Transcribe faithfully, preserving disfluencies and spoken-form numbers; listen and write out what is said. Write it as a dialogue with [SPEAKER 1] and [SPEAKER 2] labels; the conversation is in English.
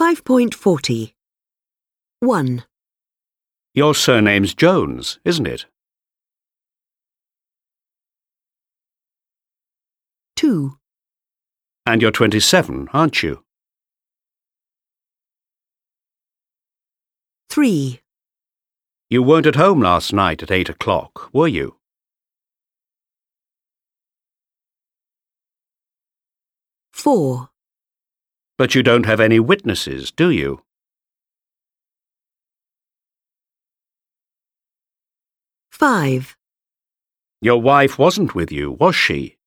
[SPEAKER 1] five point forty. one.
[SPEAKER 2] Your surname's Jones, isn't it?
[SPEAKER 1] two.
[SPEAKER 2] And you're twenty-seven, aren't you?
[SPEAKER 1] three.
[SPEAKER 2] You weren't at home last night at eight o'clock, were you?
[SPEAKER 1] four.
[SPEAKER 2] But you don't have any witnesses, do you?
[SPEAKER 1] five.
[SPEAKER 2] Your wife wasn't with you, was she?